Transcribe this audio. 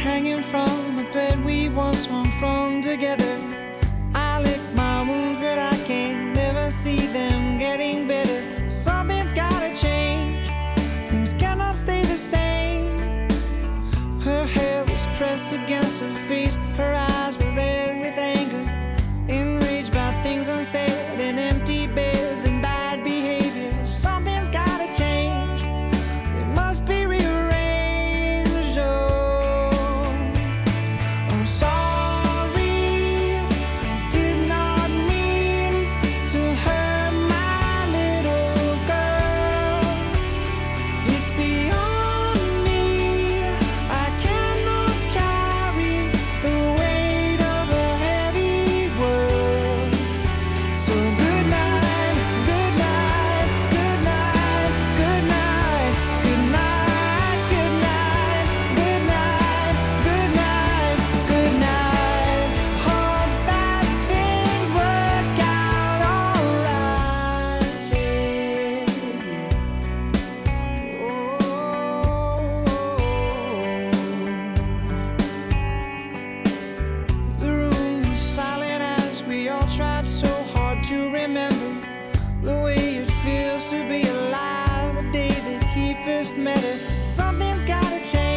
hanging from a thread we once swung from together. I lick my wounds, but I can't never see them getting better. Something's gotta change, things cannot stay the same. Her hair was pressed against her face, her eyes were red with anger, enraged by things unsaid and empty beds and bad behavior. Something's gotta change, it must be rearranged. Oh, I'm sorry, I did not mean to hurt my little girl. It's beyond me, I cannot carry the weight of a heavy world. So good night, good night, good night, good night, good night, good night, good night, good night, good night. Hope that things work out alright. The room was silent as we all tried so hard to remember the way it feels to be alive the day that he first met her. Something's gotta change.